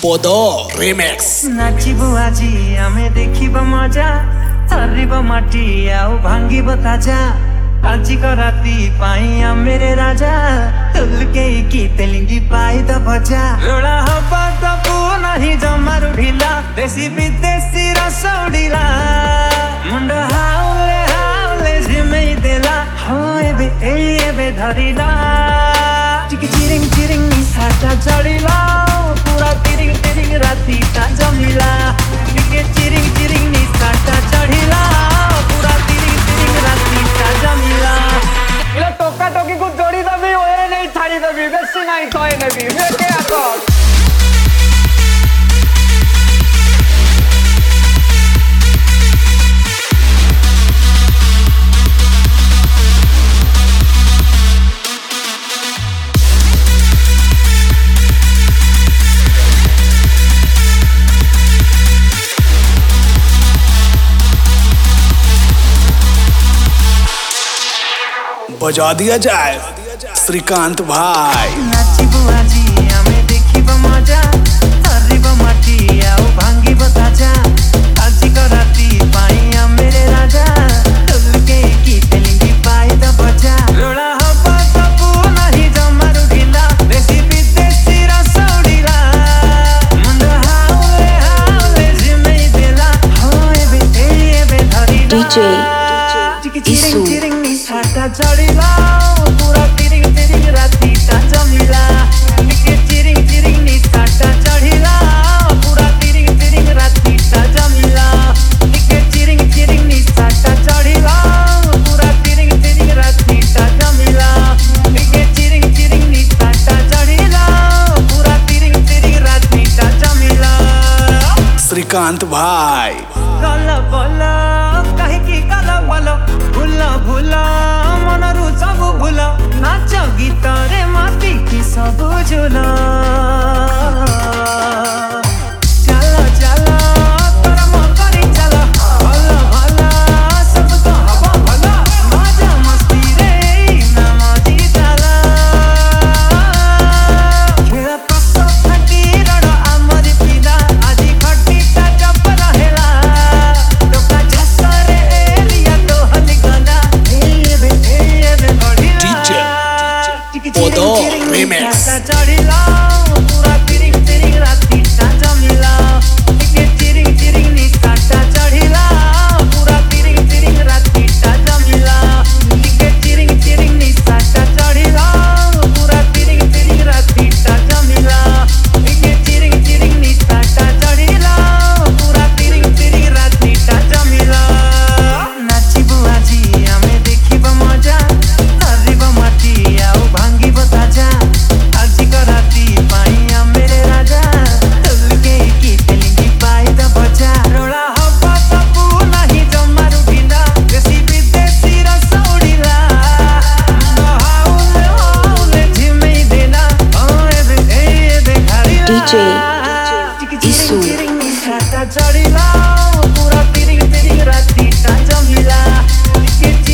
Podo Remix नाचिबो आजी आमे देखिबो मजा हरिबो माटी आउ भांगिबो ताजा आजी को राती पाई मेरे राजा तुलके की तेलिंगी पाई द बजा रोड़ा हवा तपू नहीं जमारू ढीला देसी विदेशी रस उड़ीला मुंडा हाउले हाउले जिमेई देला हो एबे धरिला चिकी चिरिंग चिरिंग निसाटा जड़ीला पूरा तिरिंग तिरिंग राती ता जमिला चिकी चिरिंग चिरिंग निसाटा चढ़ीला पूरा तिरिंग तिरिंग राती ता जमिला इला टोका टोकी को जोड़ी दबी ओए नहीं छाड़ी दबी बेसी नहीं तोए नबी वे के आको बजा दिया जाए श्रीकांत भाई नाचिबो आजी आमे देखिबो मजा हरिबो माटी आउ भांगिबो ताजा आजी को राती पाई मेरे राजा तुलके की तेलिंगी पाई द बजा रोड़ा हवा तपू नहीं जमारू ढीला देसी विदेशी रस उड़ीला मुंडा हाउले हाउले जिमेई देला हो एबे धरिला DJ चिरिंग चिरिंग निसाटा जड़ीला पूरा तिरिंग तिरिंग राती ता जमिला चिरिंग चिरिंग निसाटा चढ़ीला पूरा तिरिंग तिरिंग राती ता जमिला चिरिंग चिरिंग निसाटा चढ़ीला पूरा तिरिंग तिरिंग राती ता जमिला चिरिंग चिरिंग निसाटा चढ़ीला पूरा तिरिंग तिरिंग राती ता जमिला श्रीकांत भाई गला बोला कहे की गला बोलो भूला भूला मनरु सब भूला नाच गीत रे माटी की सब झूला चलो चलो कर्म करी चलो भला भला सब तो हवा भला मजा मस्ती रे नाम जीताला खेला पक्का फटी रड़ो आमरी पीला आजी खटी ता चप रहेला टोका झसा रे एलिया तो हलिगला एबे DJ Podo Remix चढ़ीला पूरा तिरिंग तिरिंग राती ता जमिला चिरिंग चिरिंग निसाटा चढ़ीला पूरा तिरिंग तिरिंग राती ता जमिला चिरिंग चिरिंग निसाटा चढ़ीला पूरा तिरिंग तिरिंग राती ता जमिला चिरिंग चिरिंग निसाटा चढ़ीला पूरा तिरिंग तिरिंग राती ता जमिला नाचिबो आजी आमे देखिबो मजा हरिबो माटी आउ भांगिबो ताजा आजी को राती पाई मेरे राजा तुलके की तेलिंगी पाई द बजा रोड़ा हवा तपू नहीं जमारू ढीला देसी विदेशी रस उड़ीला हाउले हाउले जिमेई देला एबे घरिला DJ Isu चढ़ीला पूरा तिरिंग तिरिंग राती ता जमिला